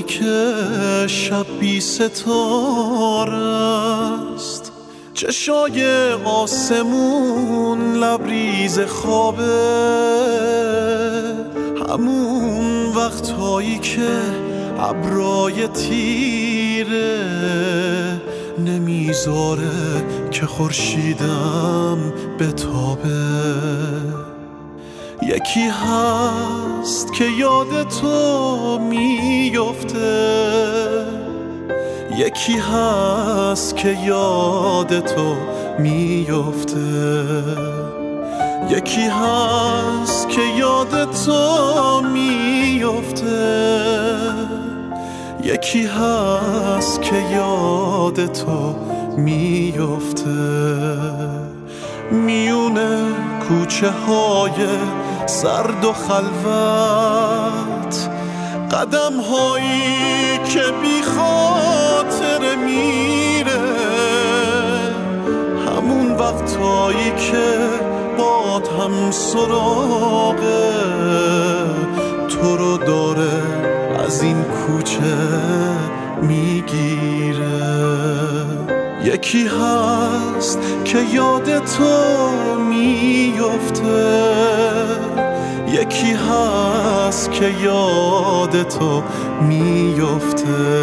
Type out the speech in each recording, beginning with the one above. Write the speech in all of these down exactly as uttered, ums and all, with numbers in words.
تاریک شب بی ستاره است، چشای آسمون لبریز خوابه، همون وقتایی که ابرای تیره نمیذاره که خورشیدم بتابه. یکی هست که یاد تو میفته، یکی هست که یاد تو میفته، یکی هست که یاد تو میفته، یکی هست که یاد تو میفته. میونه کوچه های سرد و خلوت، قدم هایی که بی خاطر میره، همون وقتایی که باد هم سراغه تو رو داره از این کوچه میگیره. یکی هست که یاد تو میفته، یکی هست که یاد تو میفته،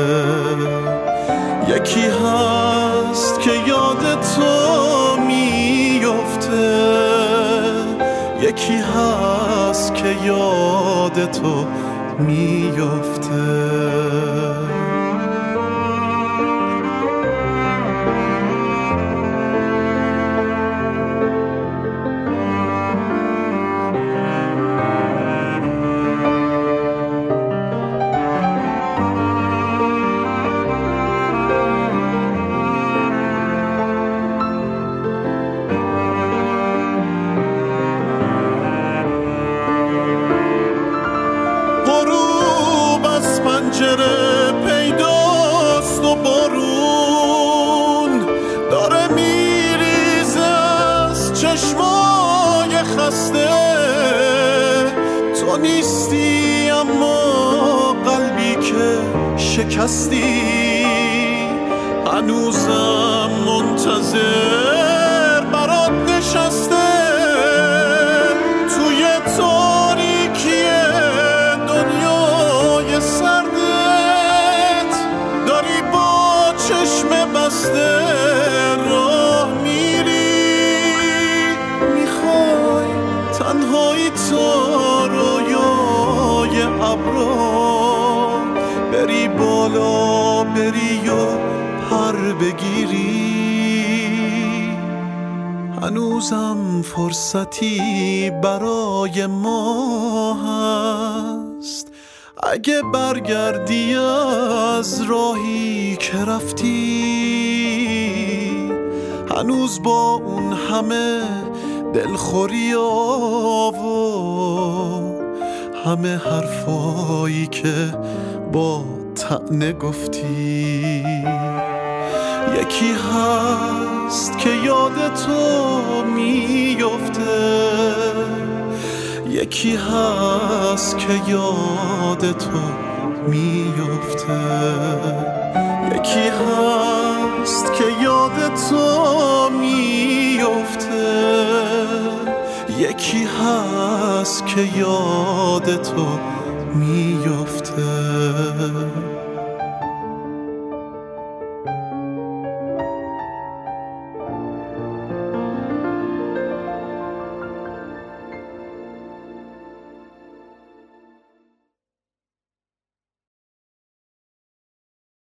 یکی هست که یاد تو میفته، یکی هست که یاد تو میفته. پنجره پیداست و بارون داره میریزه از چشمای خسته. تو نیستی اما قلبی که شکستی هنوزم منتظر برات نشسته. توی تاریکی دنیای سردت داری با چشم بسته راه میری، میخوای تنهایی تا رویای ابرا بری بالا بری و پر بگیری. هنوزم فرصتی برای ما هست، اگه برگردی از راهی که رفتی هنوز با اون همه دلخوری و همه حرفایی که با طعنه گفتی. یکی هست که یاد تو میفته، یکی هست که یاد تو میفته، یکی هست که یاد تو میفته، یکی هست که یاد تو میفته.